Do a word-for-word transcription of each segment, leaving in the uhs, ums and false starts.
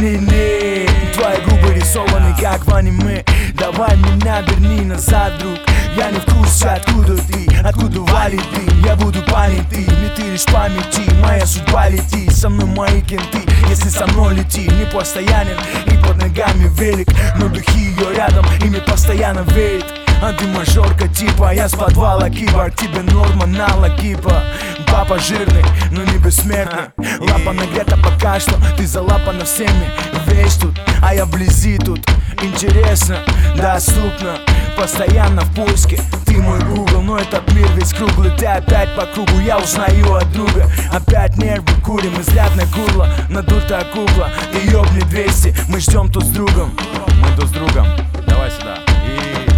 Лили, твои губы рисованы как в аниме. Давай меня верни назад, друг. Я не в курсе, откуда ты, откуда валит ты. Я буду понятый, мне ты лишь памяти. Моя судьба лети, со мной мои кенты. Если со мной лети, не постоянен и под ногами велик. Но духи ее рядом, и мне постоянно веет. А ты мажорка типа, я с подвала киборг. Тебе норма на лакипа. Папа жирный, но не бессмертный. Лапа нагрета пока что, ты залапана всеми. Весь тут, а я вблизи тут. Интересно, доступно, постоянно в поиске. Ты мой Google, но этот мир весь круглый. Ты опять по кругу, я узнаю от друга. Опять нервы курим, изрядная курла. Надутая кукла, ты ёбни двести. Мы ждем тут с другом. Мы тут с другом. Давай сюда. И...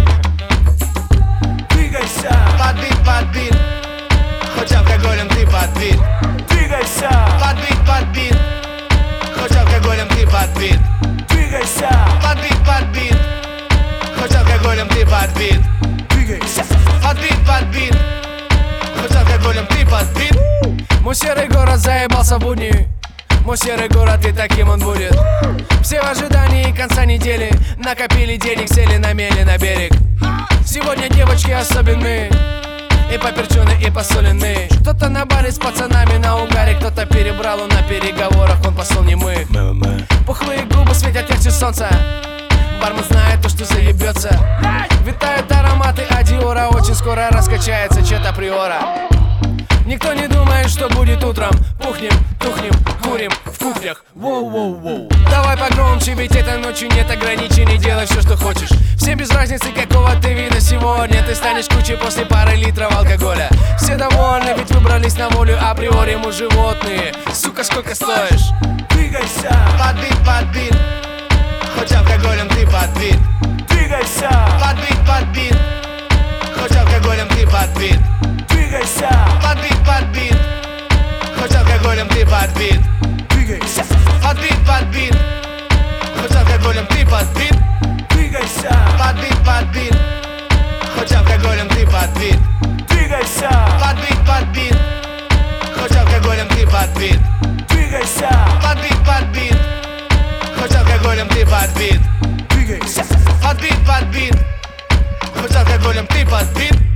Двигайся. Подбит, подбит. Хоть алкоголем ты подбит. Двигайся. Подбит, подбит. Хоть алкоголем ты подбит. Двигайся. Подбит, подбит. Хоть алкоголем ты подбит. Двигайся. Подбит, подбит. Хоть алкоголем ты подбит. Мой серый город заебался в будни. Мой серый город и таким он будет. Все в ожидании конца недели. Накопили денег, сели на мели на берег. Сегодня девочки особенные. И поперченые, и посоленные. Кто-то на баре с пацанами на угаре. Кто-то перебрал, он на переговорах, он посол немых. Пухлые губы светят ярче солнца. Бармен знает то, что заебется. Витают ароматы Адиора. Очень скоро раскачается чета Приора. Никто не думает, что будет утром. Пухнем, тухнем, курим в кухнях. Воу-воу-воу. Давай погромче, ведь этой ночью нет ограничений. Делай все, что хочешь. Всем без разницы, какого ты вида сегодня. Ты станешь кучей после пары литров алкоголя. Все довольны, ведь выбрались на волю. Априори мы животные. Сука, сколько стоишь? Двигайся. Подбит, подбит. Хоть алкоголем ты подбит. Двигайся. Подбит, подбит. Хоть алкоголем ты подбит. Двигайся. Подбит, подбит. Хоть алкоголем ты подбит. Двигайся. Подбит, подбит. Хоть алкоголем ты подбит. Двигайся. Подбит, подбит. Хоть алкоголем ты подбит. Двигайся. Подбит, подбит. Хоть алкоголем ты подбит. Двигайся. Подбит, подбит. Хоть алкоголем ты подбит. Двигайся. Подбит, подбит. Хоть алкоголем ты подбит.